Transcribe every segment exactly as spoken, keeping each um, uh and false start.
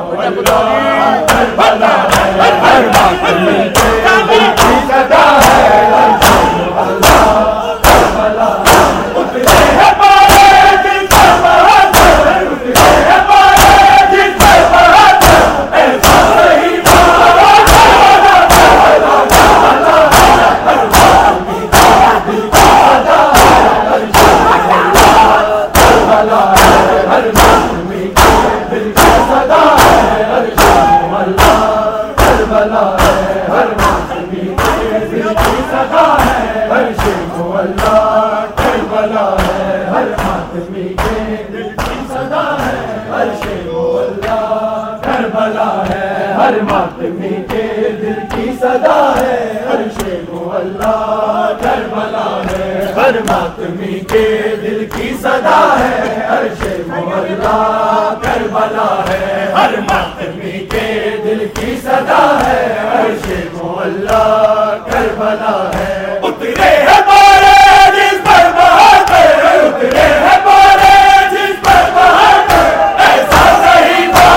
Karbala है हर मातमी के दिल की सदा है अर्शे मुअल्ला करबला उतरे है पारे जिस पर बहादुर उतरे है पारे जिस पर बहादुर ऐसा नहीं मारा करबला हर मातमी के दिल की सदा है अर्शे मुअल्ला करबला हर मातमी के दिल की सदा है अर्शे मुअल्ला करबला हर मातमी के दिल की सदा है अर्शे मुअल्ला करबला हर मातमी के दिल की सदा है अर्शे मुअल्ला करबला हर मातमी के दिल की सदा है अर्शे मुअल्ला करबला हर मातमी के दिल की सदा है अर्शे मुअल्ला करबला हर मातमी के दिल की सदा है अर्शे मुअल्ला करबला उतरे है पारे जिस पर बहादुर उतरे है पारे जिस पर बहादुर ऐसा सही था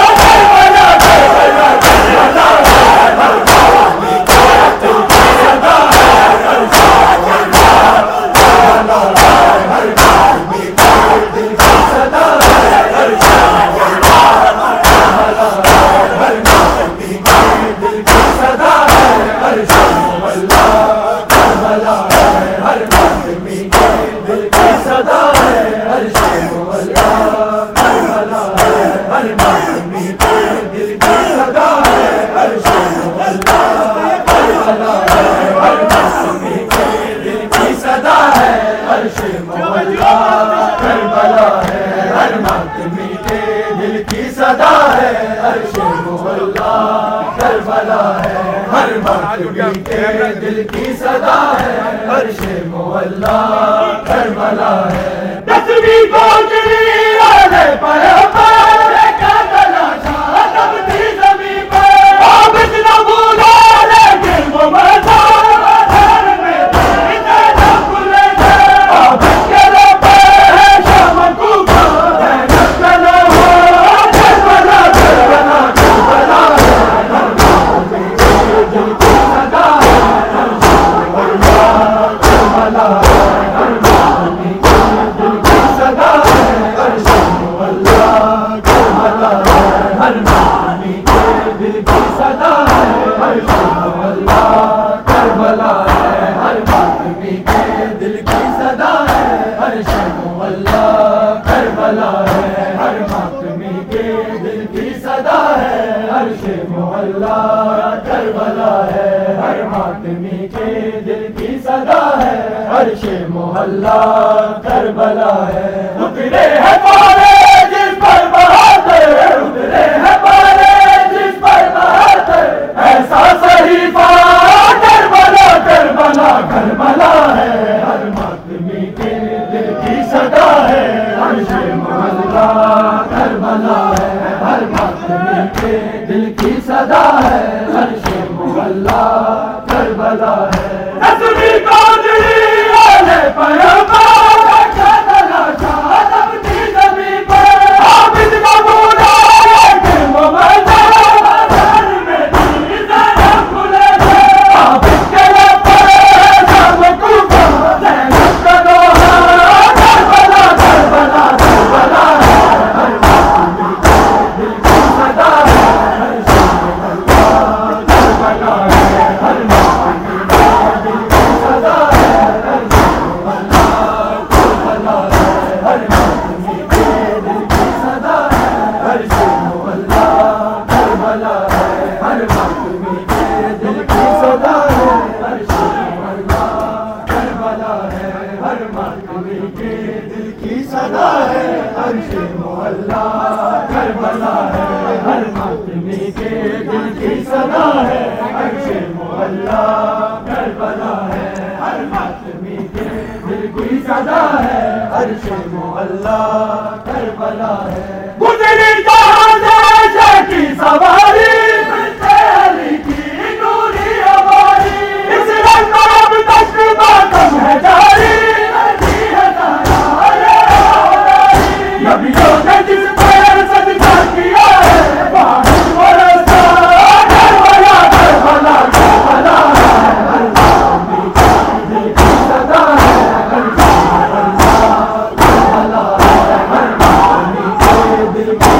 करबला करबला करबला हर मातमी के दिल की सदा है अर्शे मुअल्ला करबला हर मातमी के दिल की सदा है अर्शे मुअल्ला करबला हर मातमी के दिल की सदा है अर्शे मुअल्ला करबला हर मातमी के दिल की सदा है अर्शे मुअल्ला करबला हर मातमी के दिल की सदा है अर्शे मुअल्ला करबला हर मातमी के दिल की सदा है अर्शे मुअल्ला करबला हर मातमी के दिल की सदा है अर्शे मुअल्ला करबला हर मातमी के दिल की सदा है अर्शे मुअल्ला करबला दसवीं कोठरी वाले पैगंबर का तलाशा तब थी ज़मीं पर आबिद न भूला लेकिन वो मज़ा घर में इतना खुले थे आबिद के रब है शाम कूफा है करबला करबला करबला करबला हर मातमी के दिल की सदा है अर्शे मुअल्ला करबला हर मातमी के दिल की सदा है अर्शे मुअल्ला करबला हर मातमी के दिल की सदा है अर्शे मुअल्ला करबला हर मातमी के दिल की सदा है अर्शे मुअल्ला करबला हर मातमी के दिल की सदा है अर्शे मुअल्ला करबला हर मातमी के दिल की सदा है अर्शे मुअल्ला करबला उतरे है पारे जिस पर बहादुर उतरे है पारे जिस पर बहादुर ऐसा सहीफा करबला करबला करबला है हर मातमी के दिल की सदा है अर्शे मुअल्ला करबला हर मातमी के दिल की सदा है अर्शे मुअल्ला करबला दसवीं कोठरी वाले पैगंबर का तलाशा तब थी ज़मीं पर आबिद न भूला लेकिन वो मज़ा घर में इतना खुले थे आबिद के रब है शाम कूफा ज़ैनब का दोहा करबला करबला करबला हर मातमी के दिल की सदा है अर्शे मुअल्ला करबला हर मातमी के दिल की सदा है अर्शे मुअल्ला करबला हर मातमी के दिल की सदा है अर्शे मुअल्ला करबला हर मातमी के दिल की सदा है अर्शे मुअल्ला करबला हर मातमी के दिल की सदा है अर्शे मुअल्ला करबला हर मातमी के दिल की सदा है अर्शे मुअल्ला करबला हर मातमी के दिल की सदा है अर्शे मुअल्ला करबला गुजरी जहां से की सवारी अली की नूरी हमारी इस रंग अब तक बातम है जारी नबियों ने जिस पर सजदा किया है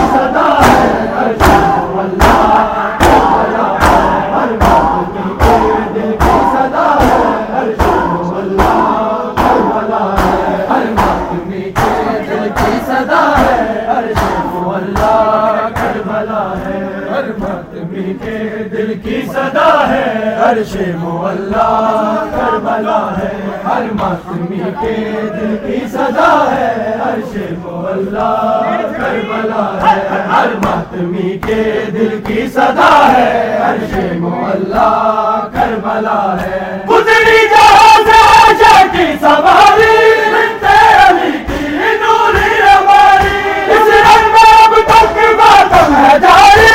सदा है अर्श मुअल्ला करबला है हर मातमी के दिल की सदा है अर्श मुअल्ला करबला है हर मातमी के दिल की सदा है अर्श मुअल्ला करबला है हर मातमी के दिल की सदा है अर्श मुअल्ला करबला है हर मातमी के दिल की सदा है अर्श मुअल्ला करबला है हर मातमी के दिल की सदा है अर्श मुअल्ला करबला है गुजरी जहां से आशा की सवारी बिनते अली की नूरी हमारी इस रंग में अब तक मातम है जारी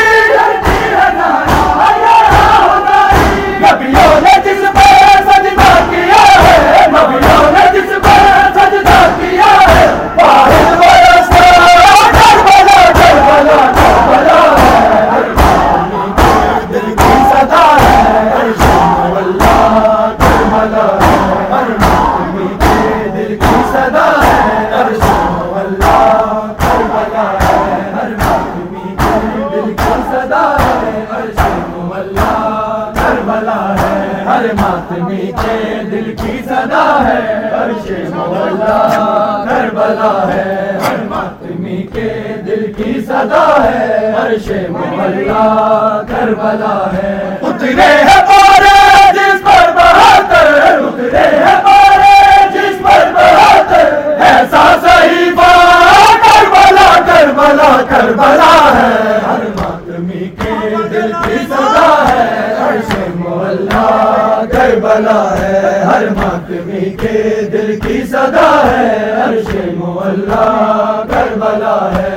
नबियों ने जिस पर सजदा किया है नबियों ने जिस पर सजदा किया है वाहिद बरसा करबला करबला करबला है हर मातमी के दिल की सदा है अर्श मुअल्ला करबला है हर मातमी के दिल की सदा है अर्श मुअल्ला करबला है हर मातमी के दिल की सदा है अर्श मुअल्ला करबला है हर मातमी के दिल की सदा है अर्श मुअल्ला करबला है हर मातमी के दिल की सदा है अर्श मुअल्ला करबला है उतरे है पारे जिस पर बहातर उतरे है पारे जिस पर बहातर ऐसा सही बात करबला करबला करबला है हर मातमी के दिल की सदा है अर्श मुअल्ला करबला है हर मातमी के दिल की सदा है अर्श मुअल्ला करबला है